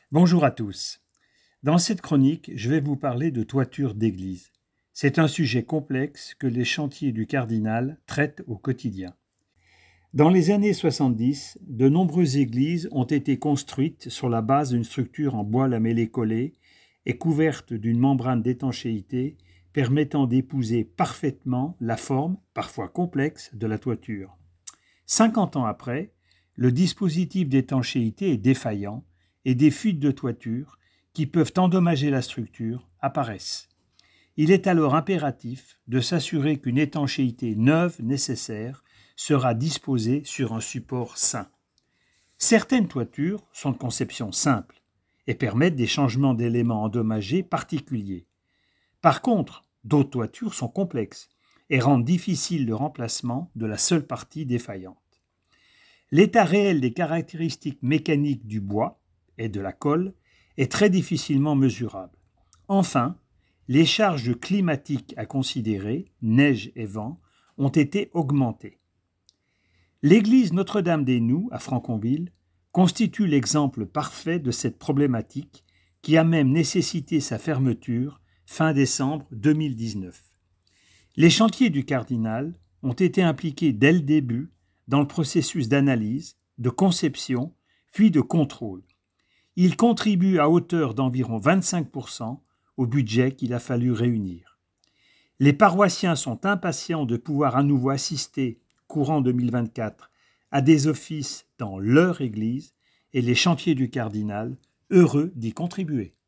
Bonjour à tous. Dans cette chronique, je vais vous parler de toiture d'église. C'est un sujet complexe que les chantiers du Cardinal traitent au quotidien. Dans les années 70, de nombreuses églises ont été construites sur la base d'une structure en bois lamellé collé et couverte d'une membrane d'étanchéité permettant d'épouser parfaitement la forme, parfois complexe, de la toiture. 50 ans après, le dispositif d'étanchéité est défaillant et des fuites de toiture, qui peuvent endommager la structure, apparaissent. Il est alors impératif de s'assurer qu'une étanchéité neuve nécessaire sera disposée sur un support sain. Certaines toitures sont de conception simple et permettent des changements d'éléments endommagés particuliers. Par contre, d'autres toitures sont complexes et rendent difficile le remplacement de la seule partie défaillante. L'état réel des caractéristiques mécaniques du bois et de la colle est très difficilement mesurable. Enfin, les charges climatiques à considérer, neige et vent, ont été augmentées. L'église Notre-Dame-des-Noux à Franconville constitue l'exemple parfait de cette problématique qui a même nécessité sa fermeture fin décembre 2019. Les chantiers du Cardinal ont été impliqués dès le début dans le processus d'analyse, de conception, puis de contrôle. Ils contribuent à hauteur d'environ 25% au budget qu'il a fallu réunir. Les paroissiens sont impatients de pouvoir à nouveau assister, courant 2024, à des offices dans leur église et les chantiers du Cardinal, heureux d'y contribuer.